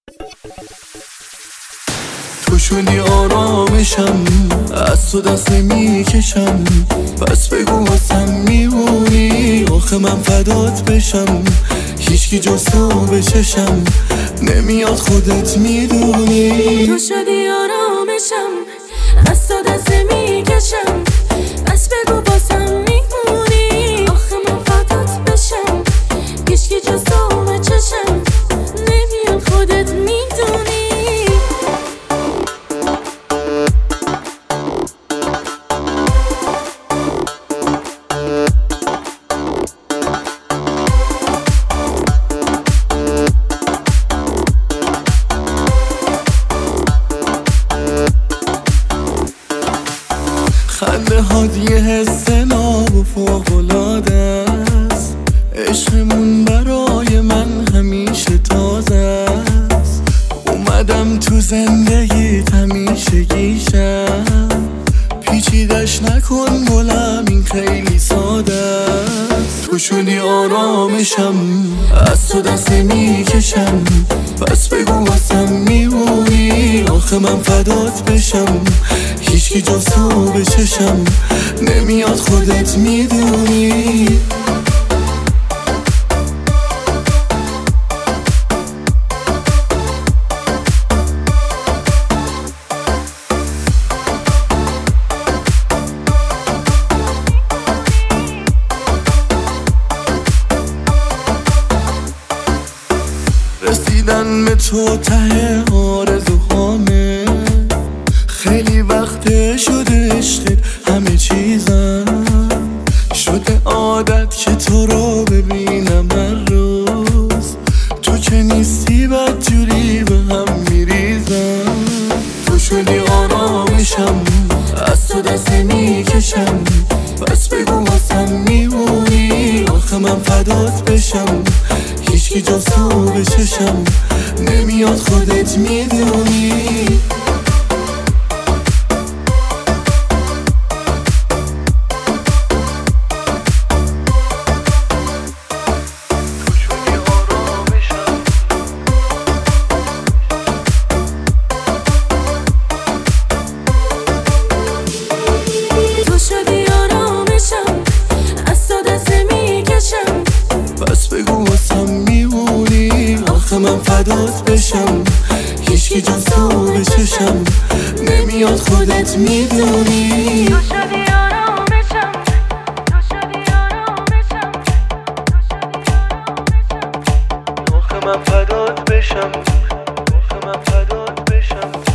تو شدی آرامشم، از تو دست نمیکشم. پس بگو واسم میمونی، آخه من فدات بشم. هیچکی جز تو به چشم نمیاد، خودت میدونی. تو شدی آرامشم، از تو دست نمیکشم. پس بگو واسم میمونی، آخه من فدات بشم. هیچکی جز تو به چشم نمیاد، خودت میدونی. خنده هات یه حس ناب و فوق‌العاده است. عشقمون برای من همیشه تازه است. اومدم تو زندگیت همیشگیشم، پیچیدش نکن گلم، این خیلی ساده است. تو شدی آرامشم، از تو دست نمیکشم. پس بگو واسم میمونی، آخه من فدات بشم. هیچکی جز تو به چشم نمیاد، خودت میدونی. رسیدن به تو ته آرزوهامه، خیلی وقت شده عشقت همه چیزم. شده عادت که تو رو ببینم هر روز. تو که نیستی بدجوری به هم میریزم. تو شدی آرامشم، از تو دست نمیکشم. پس بگو واسم میمونی، آخه من فدات بشم. هیچکی جز تو به چشم نمیاد، خودت میدونی. تو شدی آرامشم، از تو دست نمیکشم. پس بگو واسم میمونی، آخه من فدات بشم. هیچکی جز تو به چشم نمیاد، خودت میدونی. تو شدی آرامشم، تو شدی آرامشم، تو شدی آرامشم. آخه من فدات بشم، آخه من فدات بشم.